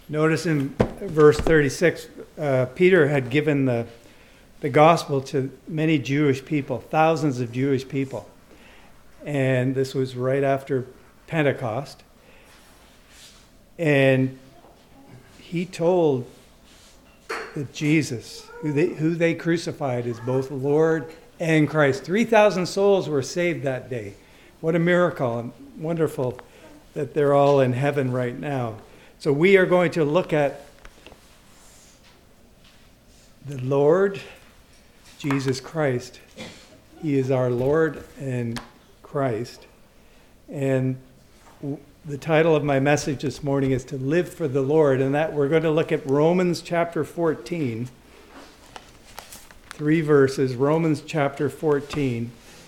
Notice in verse 36, Peter had given the gospel to many Jewish people, thousands of Jewish people. And this was right after Pentecost. And he told that Jesus, who they crucified, is both Lord and Christ. 3,000 souls were saved that day. What a miracle, and wonderful that they're all in heaven right now. So we are going to look at the Lord Jesus Christ. He is our Lord and Christ. And the title of my message this morning is To Live for the Lord, and that we're going to look at Romans chapter 14. 3 verses, Romans chapter 14,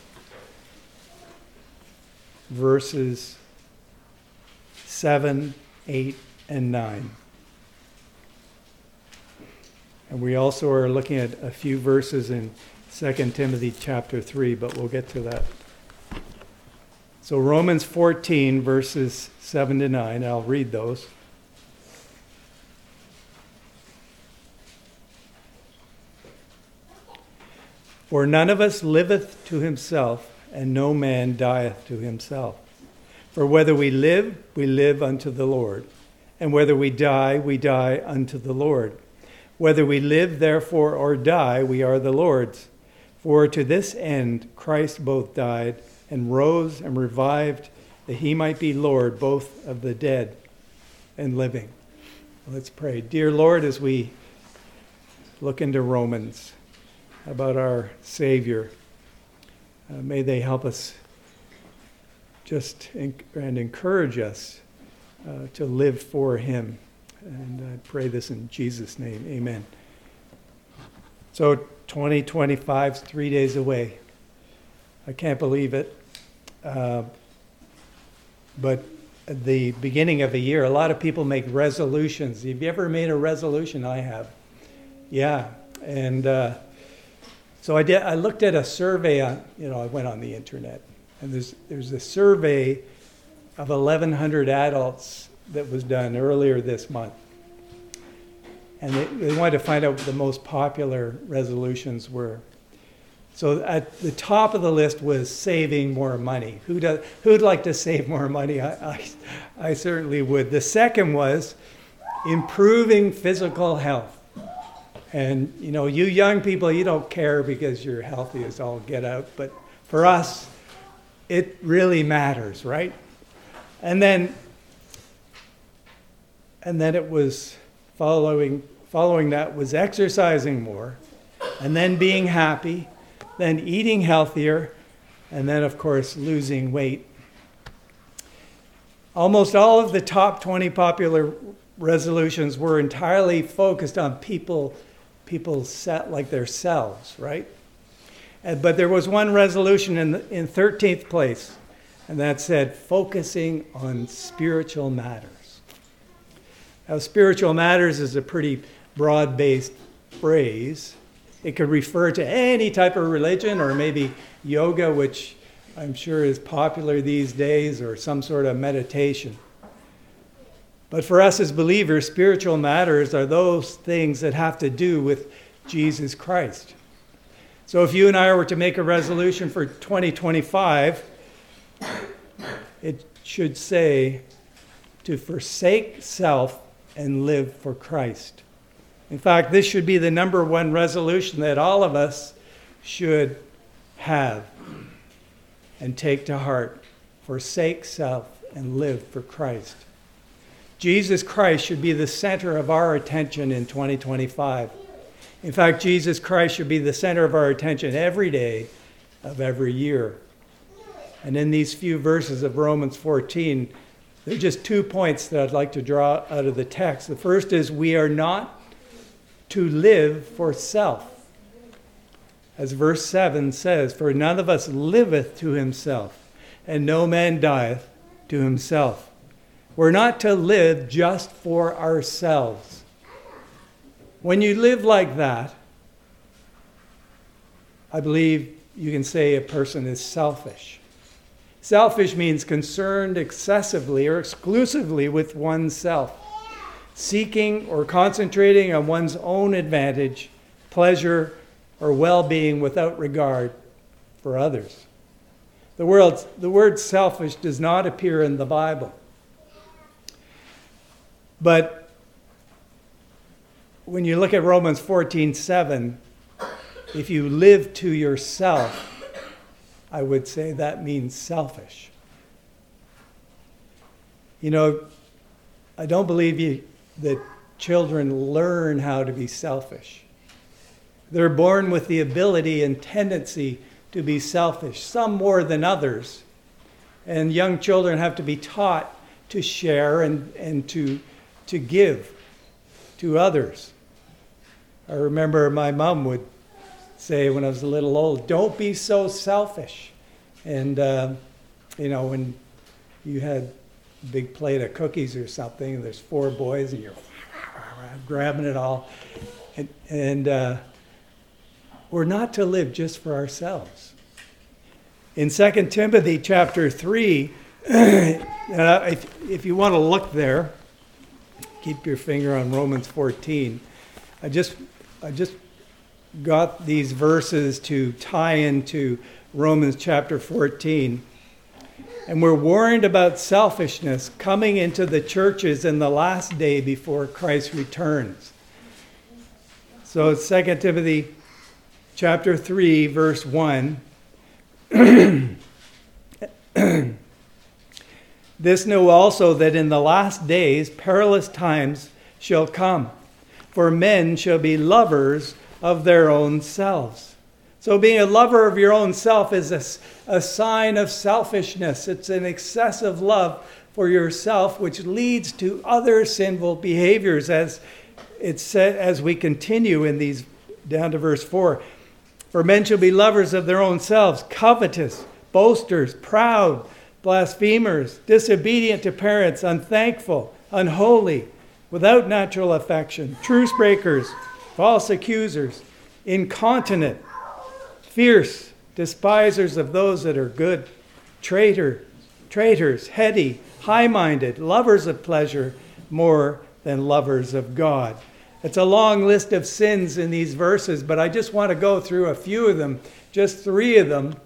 verses 7, 8, and 9. And we also are looking at a few verses in 2 Timothy chapter 3, but we'll get to that. So Romans 14, verses 7 to 9, I'll read those. For none of us liveth to himself, and no man dieth to himself. For whether we live unto the Lord, and whether we die unto the Lord. Whether we live, therefore, or die, we are the Lord's. For to this end Christ both died and rose and revived, that he might be Lord both of the dead and living. Let's pray. Dear Lord, as we look into Romans about our Savior, may they help us and encourage us to live for him. And I pray this in Jesus' name. Amen. So 2025 is 3 days away. I can't believe it. But at the beginning of a year, a lot of people make resolutions. Have you ever made a resolution? I have. Yeah. And so I looked at a survey I went on the internet. And there's a survey of 1,100 adults that was done earlier this month. And they wanted to find out what the most popular resolutions were. So at the top of the list was saving more money. Who'd like to save more money? I certainly would. The second was improving physical health. And you young people, you don't care because you're healthy as all get out. But for us, it really matters, right? And then it was following that was exercising more, and then being happy, then eating healthier, and then, of course, losing weight. Almost all of the top 20 popular resolutions were entirely focused on people set like themselves, right? But there was one resolution in 13th place, and that said, focusing on spiritual matters. Now, spiritual matters is a pretty broad-based phrase. It could refer to any type of religion, or maybe yoga, which I'm sure is popular these days, or some sort of meditation. But for us as believers, spiritual matters are those things that have to do with Jesus Christ. So if you and I were to make a resolution for 2025, it should say to forsake self and live for Christ. In fact, this should be the number one resolution that all of us should have and take to heart. Forsake self and live for Christ. Jesus Christ should be the center of our attention in 2025. In fact, Jesus Christ should be the center of our attention every day of every year. And in these few verses of Romans 14, there are just 2 points that I'd like to draw out of the text. The first is we are not to live for self. As verse 7 says, for none of us liveth to himself, and no man dieth to himself. We're not to live just for ourselves. When you live like that, I believe you can say a person is selfish. Selfish means concerned excessively or exclusively with oneself. seeking or concentrating on one's own advantage, pleasure, or well-being without regard for others. The word selfish does not appear in the Bible. But when you look at Romans 14:7, if you live to yourself, I would say that means selfish. You know, I don't believe that children learn how to be selfish. They're born with the ability and tendency to be selfish, some more than others. And young children have to be taught to share and to give to others. I remember my mom would say when I was a little old, don't be so selfish. And, when you had a big plate of cookies or something, and there's 4 boys, and you're grabbing it all. And we're not to live just for ourselves. In 2 Timothy chapter 3, if you want to look there, keep your finger on Romans 14. I just got these verses to tie into Romans chapter 14. And we're warned about selfishness coming into the churches in the last day before Christ returns. So it's 2 Timothy chapter 3, verse 1. This know also that in the last days perilous times shall come, for men shall be lovers of their own selves. So being a lover of your own self is a sign of selfishness. It's an excessive love for yourself, which leads to other sinful behaviors, as it said, as we continue in these down to verse 4. For men shall be lovers of their own selves, covetous, boasters, proud, blasphemers, disobedient to parents, unthankful, unholy, without natural affection, truce breakers, false accusers, incontinent, fierce, despisers of those that are good, traitors, heady, high-minded, lovers of pleasure more than lovers of God. It's a long list of sins in these verses, but I just want to go through a few of them, just 3 of them,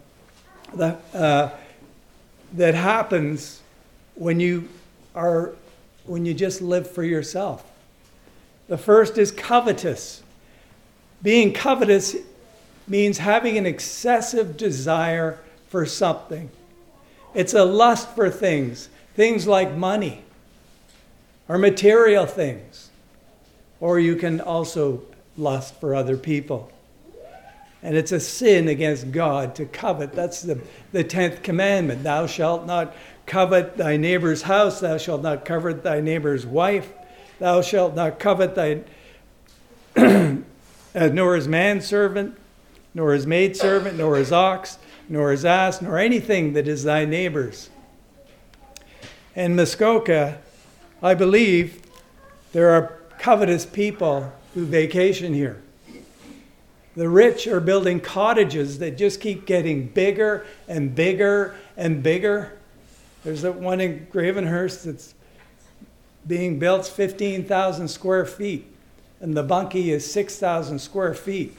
that happens when you just live for yourself. The first is covetous. Being covetous means having an excessive desire for something. It's a lust for things like money or material things. Or you can also lust for other people. And it's a sin against God to covet. That's the 10th commandment. Thou shalt not covet thy neighbor's house. Thou shalt not covet thy neighbor's wife. Thou shalt not covet thy nor his manservant, nor his maidservant, nor his ox, nor his ass, nor anything that is thy neighbor's. In Muskoka, I believe there are covetous people who vacation here. The rich are building cottages that just keep getting bigger and bigger and bigger. There's that one in Gravenhurst that's being built 15,000 square feet, and the bunkie is 6,000 square feet.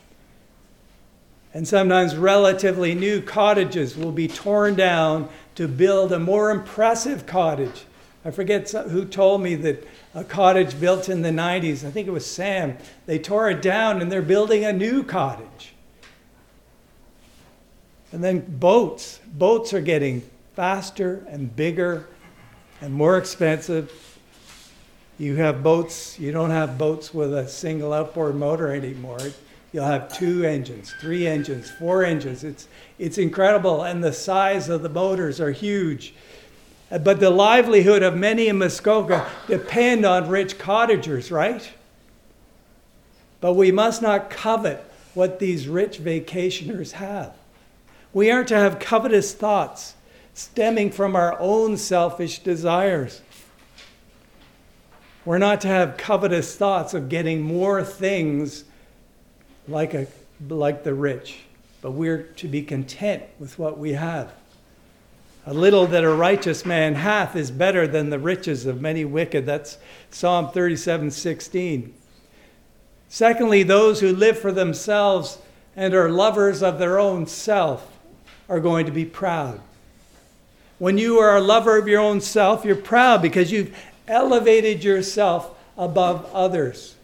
And sometimes relatively new cottages will be torn down to build a more impressive cottage. I forget who told me that a cottage built in the 90s, I think it was Sam, they tore it down and they're building a new cottage. And then boats are getting faster and bigger and more expensive. You have boats, you don't have boats with a single outboard motor anymore. You'll have 2 engines, 3 engines, 4 engines. It's incredible, and the size of the motors are huge. But the livelihood of many in Muskoka depend on rich cottagers, right? But we must not covet what these rich vacationers have. We aren't to have covetous thoughts stemming from our own selfish desires. We're not to have covetous thoughts of getting more things like the rich, but we're to be content with what we have. A little that a righteous man hath is better than the riches of many wicked. That's Psalm 37:16. Secondly, those who live for themselves and are lovers of their own self are going to be proud. When you are a lover of your own self, you're proud because you've elevated yourself above others.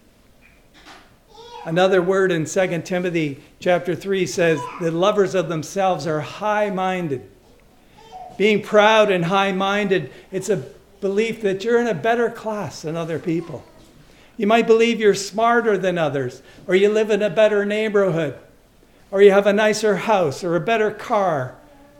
Another word in 2 Timothy chapter 3 says the lovers of themselves are high-minded. Being proud and high-minded, it's a belief that you're in a better class than other people. You might believe you're smarter than others, or you live in a better neighborhood, or you have a nicer house, or a better car,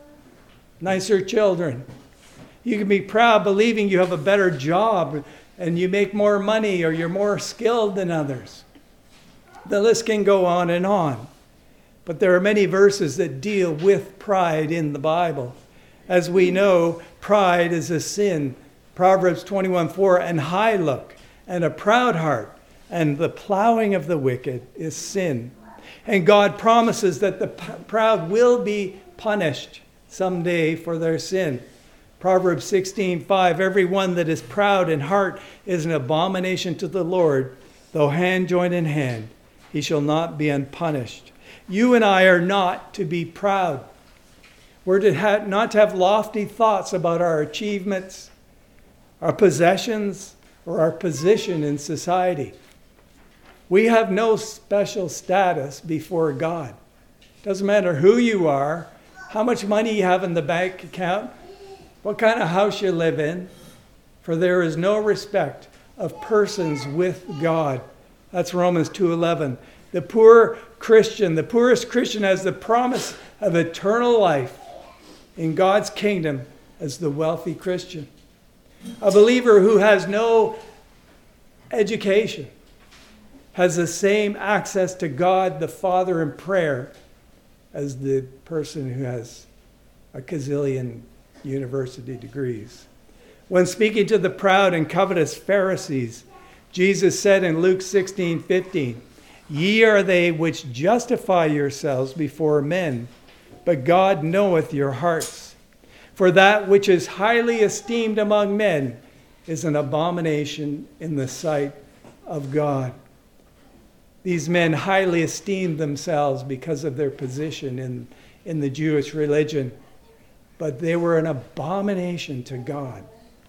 nicer children. You can be proud believing you have a better job, and you make more money, or you're more skilled than others. The list can go on and on. But there are many verses that deal with pride in the Bible. As we know, pride is a sin. Proverbs 21:4, and high look, and a proud heart, and the plowing of the wicked is sin. And God promises that the proud will be punished someday for their sin. Proverbs 16:5, everyone that is proud in heart is an abomination to the Lord, though hand join in hand, he shall not be unpunished. You and I are not to be proud. We're not to have lofty thoughts about our achievements, our possessions, or our position in society. We have no special status before God. Doesn't matter who you are, how much money you have in the bank account, what kind of house you live in, for there is no respect of persons with God. That's Romans 2:11. The poor Christian, the poorest Christian has the promise of eternal life in God's kingdom as the wealthy Christian. A believer who has no education has the same access to God the Father in prayer as the person who has a gazillion university degrees. When speaking to the proud and covetous Pharisees, Jesus said in Luke 16:15, ye are they which justify yourselves before men, but God knoweth your hearts. For that which is highly esteemed among men is an abomination in the sight of God. These men highly esteemed themselves because of their position in the Jewish religion, but they were an abomination to God.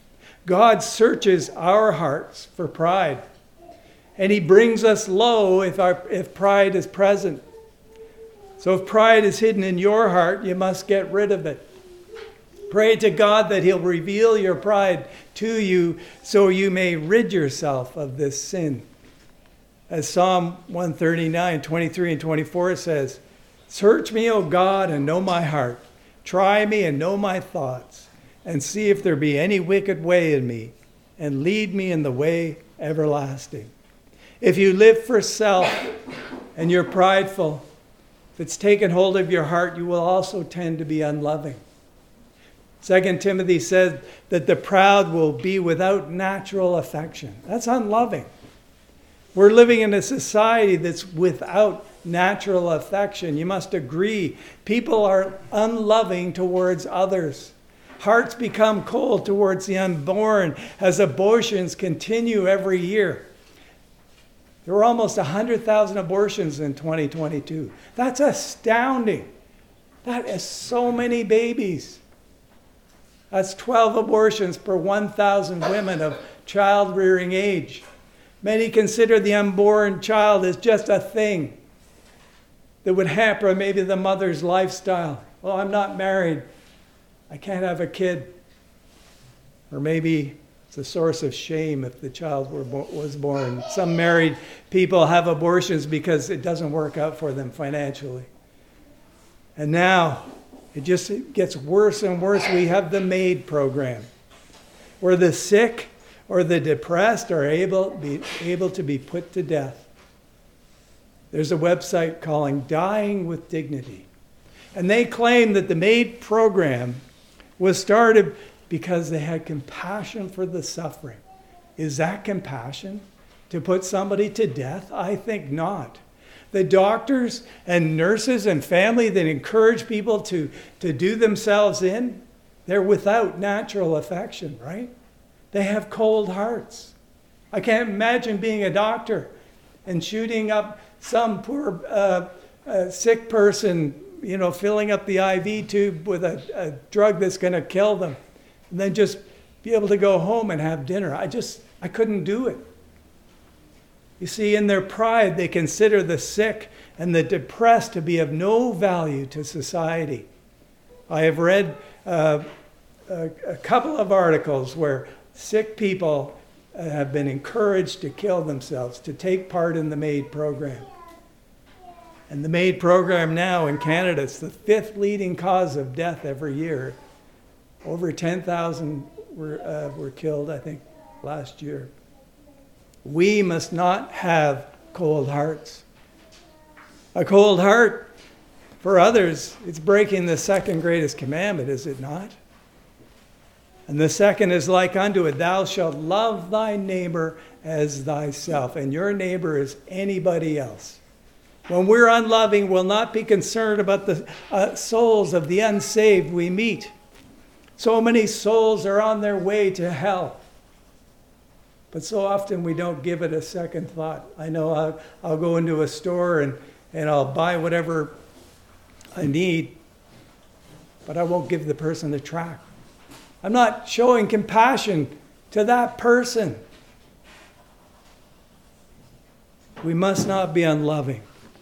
God searches our hearts for pride, and he brings us low if pride is present. So if pride is hidden in your heart, you must get rid of it. Pray to God that he'll reveal your pride to you so you may rid yourself of this sin. As Psalm 139, 23 and 24 says, search me, O God, and know my heart. Try me and know my thoughts, and see if there be any wicked way in me, and lead me in the way everlasting. If you live for self and you're prideful, if it's taken hold of your heart, you will also tend to be unloving. 2 Timothy says that the proud will be without natural affection. That's unloving. We're living in a society that's without natural affection. You must agree. People are unloving towards others. Hearts become cold towards the unborn as abortions continue every year. There were almost 100,000 abortions in 2022. That's astounding. That is so many babies. That's 12 abortions per 1,000 women of child-rearing age. Many consider the unborn child as just a thing that would hamper maybe the mother's lifestyle. Well, I'm not married. I can't have a kid. Or maybe it's a source of shame if the child was born. Some married people have abortions because it doesn't work out for them financially. And now it just gets worse and worse. We have the MAID program, where the sick or the depressed are able to be put to death. There's a website called Dying with Dignity. And they claim that the MAID program was started because they had compassion for the suffering. Is that compassion? To put somebody to death? I think not. The doctors and nurses and family that encourage people to do themselves in, They're without natural affection, right? They have cold hearts. I can't imagine being a doctor and shooting up some poor sick person, filling up the IV tube with a drug that's going to kill them, and then just be able to go home and have dinner. I couldn't do it. You see, in their pride, they consider the sick and the depressed to be of no value to society. I have read a couple of articles where sick people have been encouraged to kill themselves, to take part in the MAID program. And the MAID program now in Canada, it's the 5th leading cause of death every year. Over 10,000 were killed, I think, last year. We must not have cold hearts. A cold heart, for others, it's breaking the second greatest commandment, is it not? And the second is like unto it, thou shalt love thy neighbor as thyself. And your neighbor is anybody else. When we're unloving, we'll not be concerned about the souls of the unsaved we meet. So many souls are on their way to hell. But so often we don't give it a second thought. I know I'll go into a store and I'll buy whatever I need, but I won't give the person the tract. I'm not showing compassion to that person. We must not be unloving.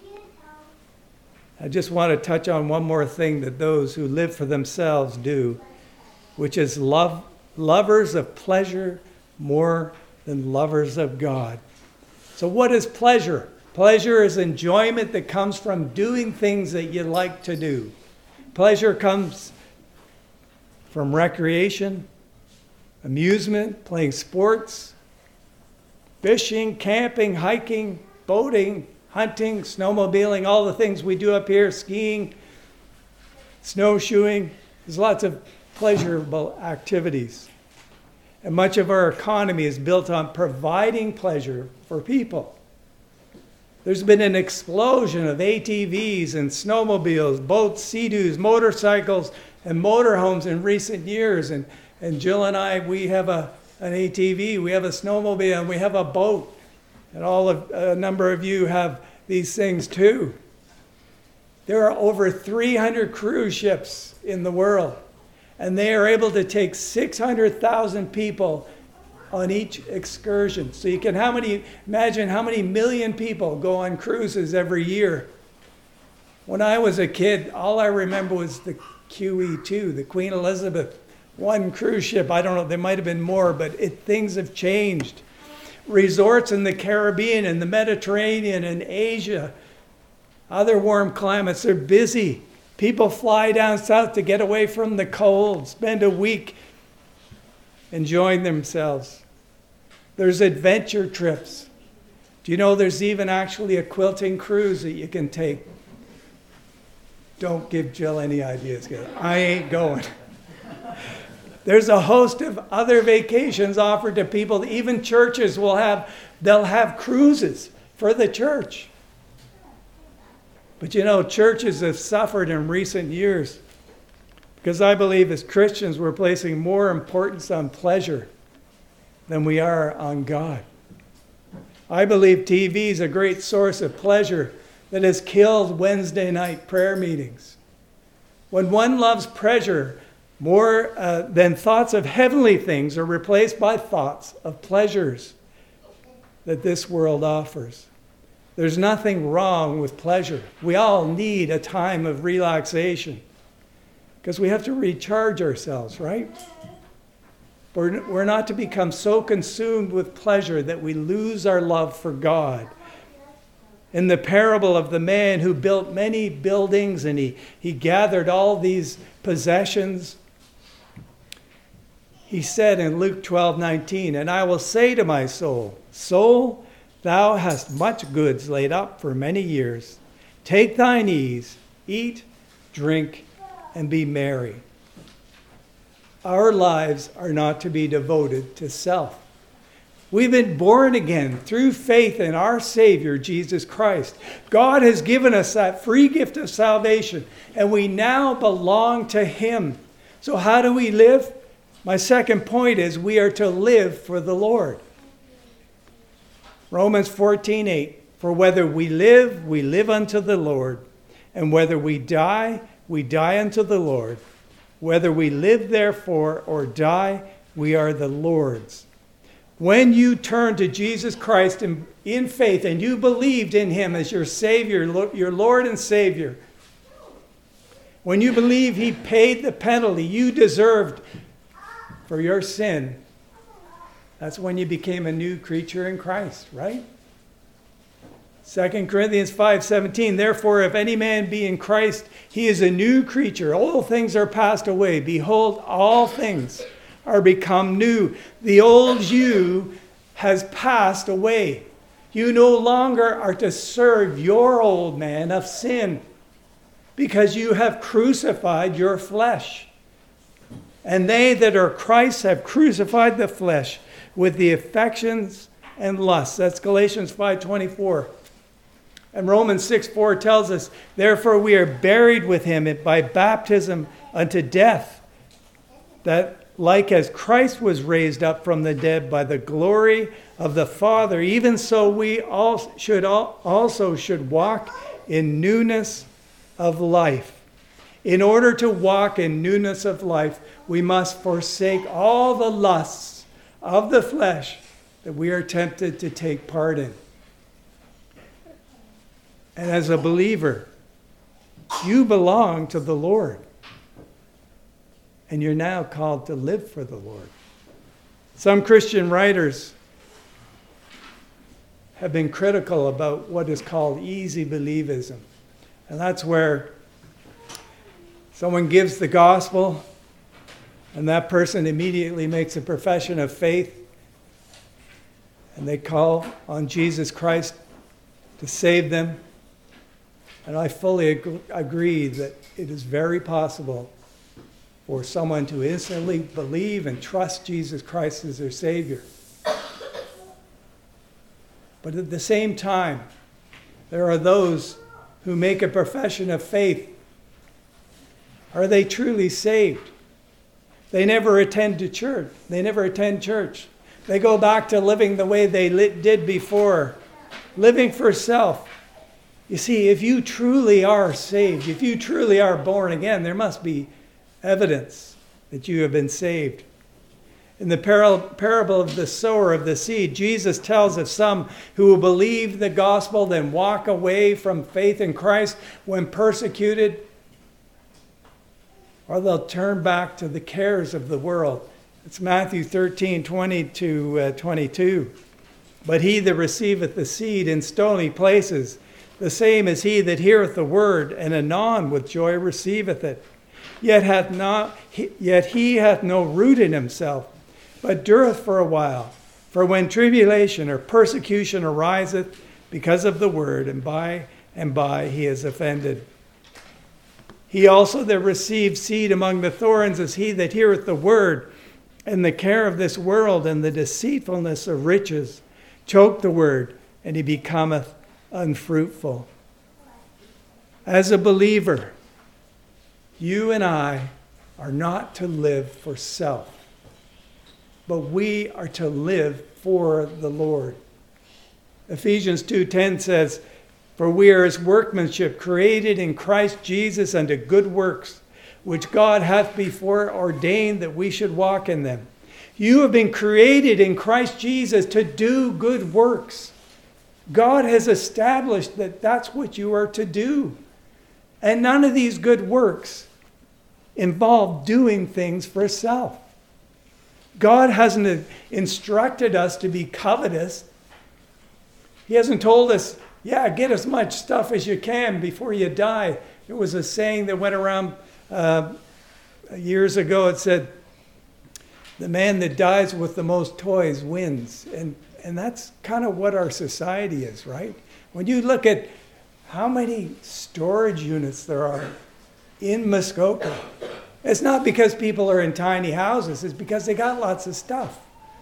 I just want to touch on one more thing that those who live for themselves do, which is lovers of pleasure more than lovers of God. So what is pleasure? Pleasure is enjoyment that comes from doing things that you like to do. Pleasure comes from recreation, amusement, playing sports, fishing, camping, hiking, boating, hunting, snowmobiling, all the things we do up here, skiing, snowshoeing. There's lots of pleasurable activities. And much of our economy is built on providing pleasure for people. There's been an explosion of ATVs and snowmobiles, boats, Sea-Doos, motorcycles, and motorhomes in recent years. And Jill and I, we have an ATV, we have a snowmobile, and we have a boat. And a number of you have these things too. There are over 300 cruise ships in the world, and they are able to take 600,000 people on each excursion. So you can imagine how many million people go on cruises every year. When I was a kid, all I remember was the QE2, the Queen Elizabeth I cruise ship. I don't know, there might have been more, but things have changed. Resorts in the Caribbean and the Mediterranean and Asia, other warm climates, they're busy. People fly down south to get away from the cold, spend a week enjoying themselves. There's adventure trips. Do you know there's even actually a quilting cruise that you can take? Don't give Jill any ideas. I ain't going. There's a host of other vacations offered to people. Even churches they'll have cruises for the church. But churches have suffered in recent years because I believe as Christians we're placing more importance on pleasure than we are on God. I believe TV is a great source of pleasure that has killed Wednesday night prayer meetings. When one loves pleasure more than thoughts of heavenly things are replaced by thoughts of pleasures that this world offers. There's nothing wrong with pleasure. We all need a time of relaxation because we have to recharge ourselves, right? We're not to become so consumed with pleasure that we lose our love for God. In the parable of the man who built many buildings and he gathered all these possessions, he said in Luke 12:19, "And I will say to my soul, Soul, thou hast much goods laid up for many years. Take thine ease, eat, drink, and be merry." Our lives are not to be devoted to self. We've been born again through faith in our Savior, Jesus Christ. God has given us that free gift of salvation, and we now belong to Him. So how do we live? My second point is we are to live for the Lord. Romans 14:8. For whether we live unto the Lord. And whether we die unto the Lord. Whether we live therefore or die, we are the Lord's. When you turn to Jesus Christ in faith and you believed in him as your Savior, your Lord and Savior, when you believe he paid the penalty you deserved for your sin, that's when you became a new creature in Christ, right? 2 Corinthians 5:17, therefore, if any man be in Christ, he is a new creature. All things are passed away. Behold, all things are become new. The old you has passed away. You no longer are to serve your old man of sin because you have crucified your flesh. And they that are Christ have crucified the flesh with the affections and lusts. That's Galatians 5:24. And Romans 6:4 tells us, therefore we are buried with him by baptism unto death, that like as Christ was raised up from the dead by the glory of the Father, even so we also should walk in newness of life. In order to walk in newness of life, we must forsake all the lusts of the flesh that we are tempted to take part in. And as a believer, you belong to the Lord. And you're now called to live for the Lord. Some Christian writers have been critical about what is called easy believism. And that's where someone gives the gospel and that person immediately makes a profession of faith and they call on Jesus Christ to save them. And I fully agree that it is very possible for someone to instantly believe and trust Jesus Christ as their Savior. But at the same time, there are those who make a profession of faith. Are they truly saved? They never attend church. They go back to living the way they did before, living for self. You see, if you truly are saved, if you truly are born again, there must be evidence that you have been saved. In the parable of the sower of the seed, Jesus tells of some who will believe the gospel, then walk away from faith in Christ when persecuted, or they'll turn back to the cares of the world. It's Matthew 13:20-22. But he that receiveth the seed in stony places, the same is he that heareth the word, and anon with joy receiveth it. Yet he hath no root in himself, but dureth for a while. For when tribulation or persecution ariseth because of the word, and by he is offended. He also that received seed among the thorns is he that heareth the word, and the care of this world and the deceitfulness of riches choke the word, and he becometh unfruitful. As a believer, you and I are not to live for self, but we are to live for the Lord. Ephesians 2:10 says, for we are his workmanship, created in Christ Jesus unto good works, which God hath before ordained that we should walk in them. You have been created in Christ Jesus to do good works. God has established that that's what you are to do. And none of these good works involve doing things for self. God hasn't instructed us to be covetous. He hasn't told us, get as much stuff as you can before you die. It was a saying that went around years ago. It said, the man that dies with the most toys wins. And that's kind of what our society is, right? When you look at how many storage units there are in Muskoka, it's not because people are in tiny houses. It's because they got lots of stuff.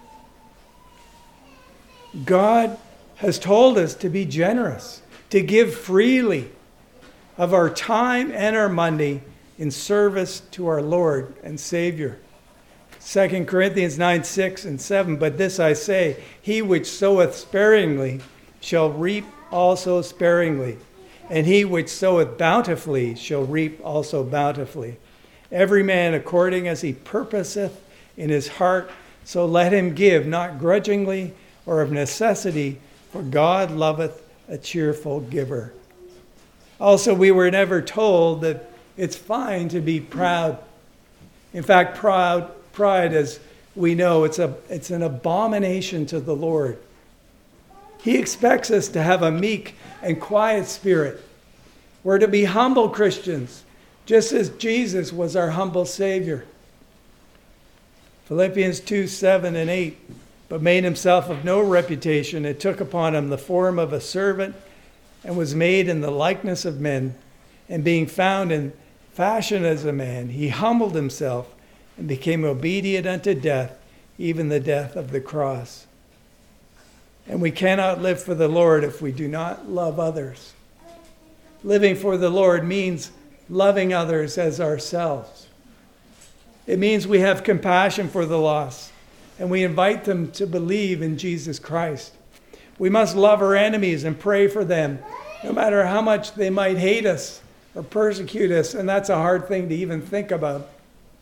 God has told us to be generous, to give freely of our time and our money in service to our Lord and Savior. 2 Corinthians 9, 6 and 7, but this I say, he which soweth sparingly shall reap also sparingly, and he which soweth bountifully shall reap also bountifully. Every man according as he purposeth in his heart, so let him give, not grudgingly or of necessity, for God loveth a cheerful giver. Also, we were never told that it's fine to be proud. In fact, pride, as we know, it's an abomination to the Lord. He expects us to have a meek and quiet spirit. We're to be humble Christians, just as Jesus was our humble Savior. Philippians 2, 7 and 8, but made himself of no reputation, and took upon him the form of a servant, and was made in the likeness of men. And being found in fashion as a man, he humbled himself and became obedient unto death, even the death of the cross. And we cannot live for the Lord if we do not love others. Living for the Lord means loving others as ourselves. It means we have compassion for the lost, and we invite them to believe in Jesus Christ. We must love our enemies and pray for them, no matter how much they might hate us or persecute us, and that's a hard thing to even think about.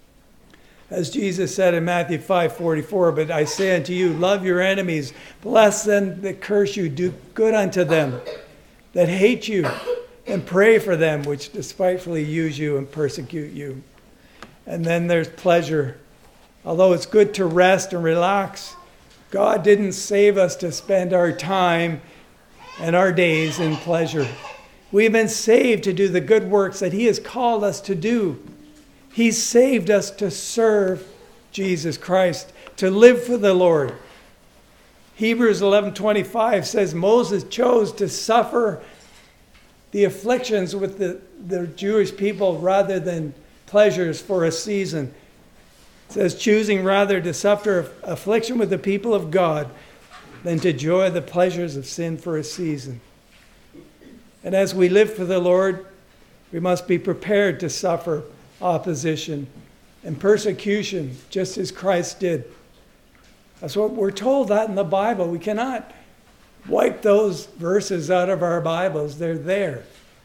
As Jesus said in Matthew 5:44, but I say unto you, love your enemies, bless them that curse you, do good unto them that hate you, and pray for them which despitefully use you and persecute you. And then there's pleasure. Although it's good to rest and relax, God didn't save us to spend our time and our days in pleasure. We've been saved to do the good works that he has called us to do. He's saved us to serve Jesus Christ, to live for the Lord. Hebrews 11:25 says Moses chose to suffer the afflictions with the Jewish people rather than pleasures for a season. It says, choosing rather to suffer affliction with the people of God than to enjoy the pleasures of sin for a season. And as we live for the Lord, we must be prepared to suffer opposition and persecution, just as Christ did. That's what we're told that in the Bible. We cannot wipe those verses out of our Bibles. They're there.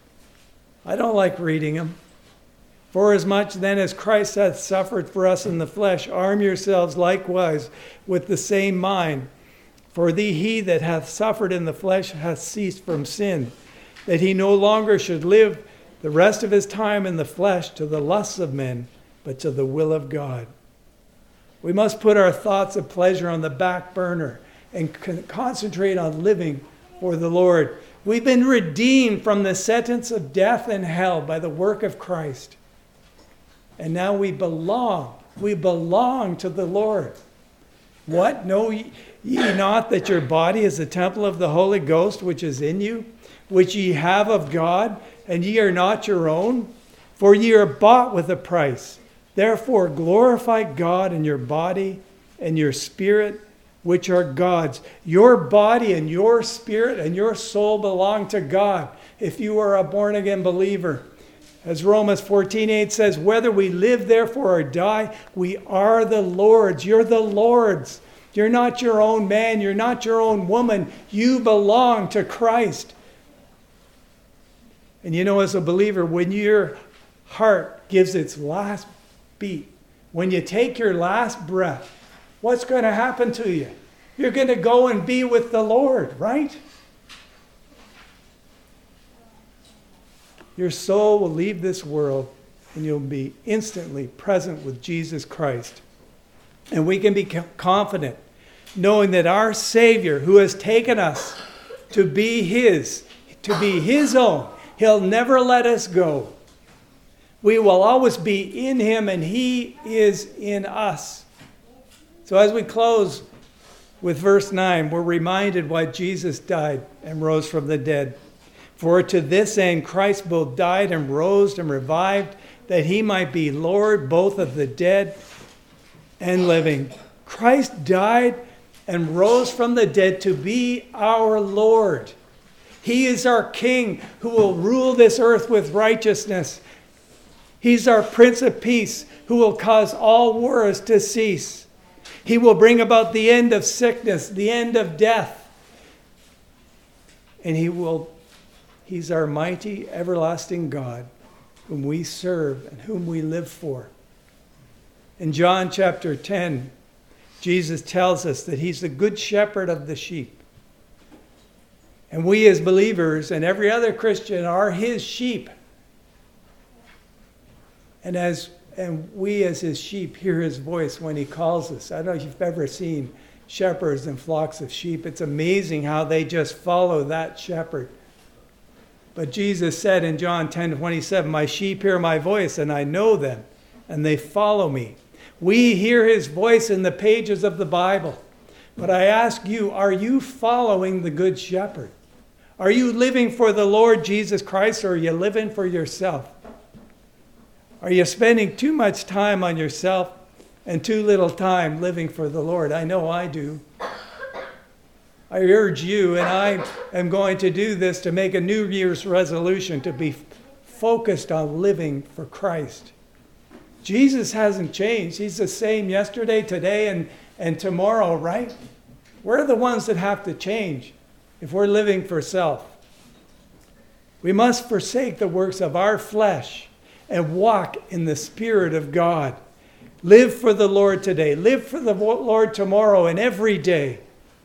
I don't like reading them. Forasmuch then as Christ hath suffered for us in the flesh, arm yourselves likewise with the same mind. For he that hath suffered in the flesh hath ceased from sin, that he no longer should live the rest of his time in the flesh to the lusts of men, but to the will of God. We must put our thoughts of pleasure on the back burner and concentrate on living for the Lord. We've been redeemed from the sentence of death and hell by the work of Christ. And now we belong. We belong to the Lord. What? Know ye not that your body is the temple of the Holy Ghost which is in you, which ye have of God, and ye are not your own? For ye are bought with a price. Therefore glorify God in your body and your spirit, which are God's. Your body and your spirit and your soul belong to God if you are a born-again believer. As Romans 14:8 says, whether we live therefore or die, we are the Lord's. You're the Lord's. You're not your own man. You're not your own woman. You belong to Christ. And you know, as a believer, when your heart gives its last beat, when you take your last breath, what's going to happen to you? You're going to go and be with the Lord, right? Your soul will leave this world and you'll be instantly present with Jesus Christ. And we can be confident knowing that our Savior, who has taken us to be His own, He'll never let us go. We will always be in Him and He is in us. So as we close with verse 9, we're reminded why Jesus died and rose from the dead. For to this end Christ both died and rose and revived, that he might be Lord both of the dead and living. Christ died and rose from the dead to be our Lord. He is our King who will rule this earth with righteousness. He's our Prince of Peace who will cause all wars to cease. He will bring about the end of sickness, the end of death. And He's our mighty, everlasting God, whom we serve and whom we live for. In John chapter 10, Jesus tells us that He's the good shepherd of the sheep. And we as believers and every other Christian are His sheep. And we as His sheep hear His voice when He calls us. I don't know if you've ever seen shepherds and flocks of sheep. It's amazing how they just follow that shepherd. But Jesus said in John 10:27, "My sheep hear my voice, and I know them, and they follow me." We hear His voice in the pages of the Bible. But I ask you, are you following the Good Shepherd? Are you living for the Lord Jesus Christ, or are you living for yourself? Are you spending too much time on yourself and too little time living for the Lord? I know I do. I urge you, and I am going to do this, to make a New Year's resolution to be focused on living for Christ. Jesus hasn't changed. He's the same yesterday, today, and tomorrow, right? We're the ones that have to change if we're living for self. We must forsake the works of our flesh and walk in the Spirit of God. Live for the Lord today. Live for the Lord tomorrow and every day.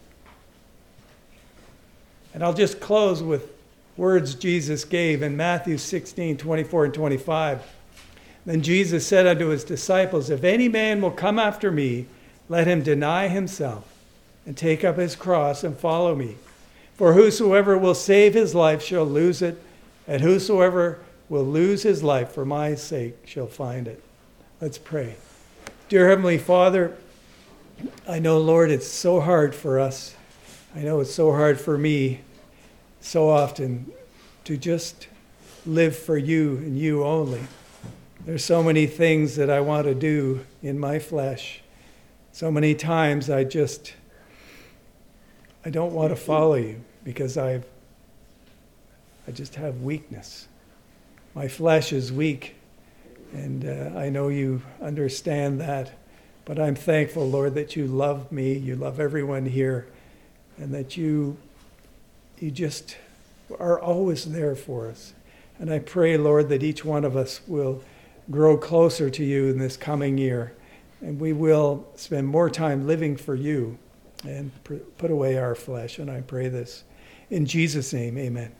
And I'll just close with words Jesus gave in Matthew 16:24 and 25. Then Jesus said unto His disciples, "If any man will come after me, let him deny himself and take up his cross and follow me. For whosoever will save his life shall lose it, and whosoever will lose his life for my sake shall find it." Let's pray. Dear Heavenly Father, I know, Lord, it's so hard for us. I know it's so hard for me so often to just live for you and you only. There's so many things that I want to do in my flesh. So many times I don't want to follow you because I just have weakness. My flesh is weak, and I know you understand that. But I'm thankful, Lord, that you love me, you love everyone here, and that you just are always there for us. And I pray, Lord, that each one of us will grow closer to you in this coming year, and we will spend more time living for you and put away our flesh. And I pray this in Jesus' name, amen.